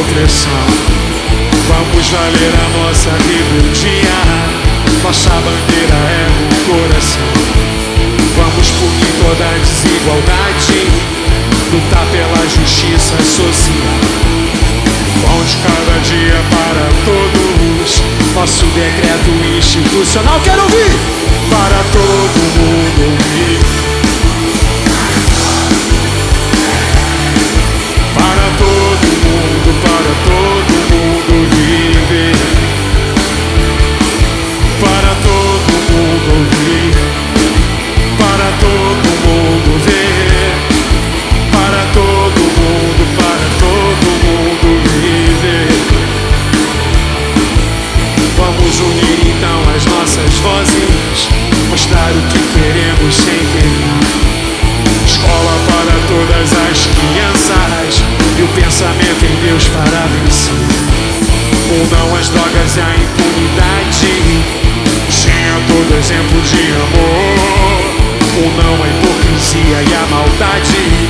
opressão. Vamos valer a nossa rebeldia. Nossa bandeira é o coração. Vamos punir toda a desigualdade, lutar pela justiça social. Pão de cada dia para todos, nosso decreto institucional. Quero ouvir! Para todo mundo ouvir. Para todo mundo viver. Para todo mundo ouvir. Para todo mundo ver. Para todo mundo viver. Vamos unir então as nossas vozes, mostrar o que queremos sem querer. Escola para todas as crianças e o pensamento em Deus para vencer. Não às drogas e à impunidade, sim a todo exemplo de amor. Não à hipocrisia e à maldade.